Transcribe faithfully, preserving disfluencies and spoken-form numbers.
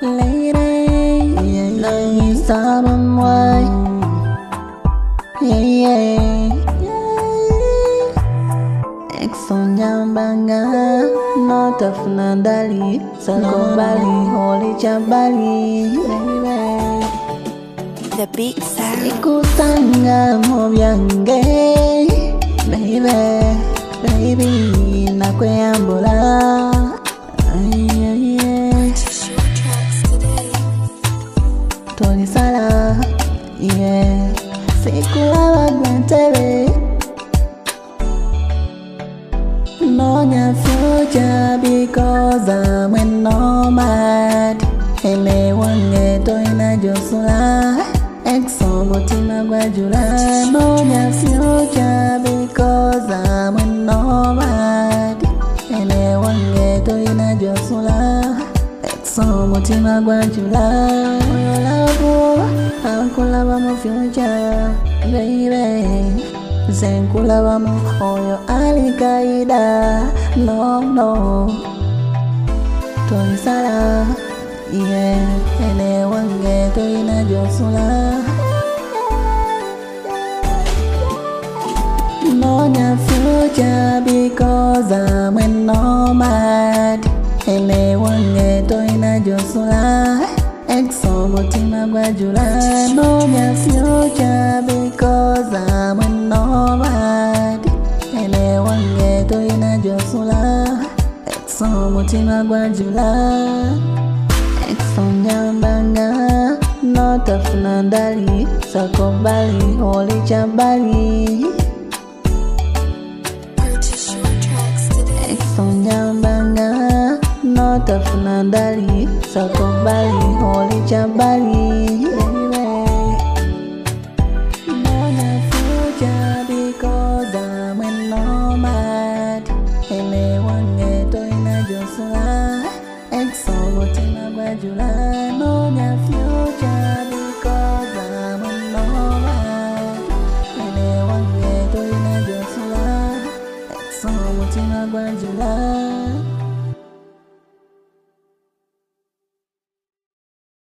lady, yeah, lagi sabam way, yeah, yeah, yeah. Exo nyambanga, no tafuna dali, sako bali, holy chabali, baby. The beat sound. Ikutanga mo byange, baby, baby, nakweyambula. Ay, ay, ay. Tony Sala, yeah. Sikulaba gwentebe. No nya future because I'm a nomad. Ene wange toina josula. Exo mutima gwajula. No nya future because I'm a nomad. Ene wange toina josula. Exo mutima gwajula. Oyo love, akulaba mu future, baby. Zenkulaba mu oyo alikaida. No, no. Tony Sala, yeah. Ene wange toina josula. No nya future because I'm a nomad. Ene wange toina josula. Exo mutima gwajula. No nya future because I'm a nomad. Ene wange toina josula. Exo mutima gwajula. Exo nyambanga, no tafuna dali, sako bali, holy chabali. Purchase your tracks today. Exo nyambanga, no tafuna dali, sako bali, holy chabali, baby. No nya future because I'm a nomad. Ene wange toina josula. Exo mutima gwajula. No nya future because I'm a nomad. Ene wange toina josula. Exo mutima gwajula.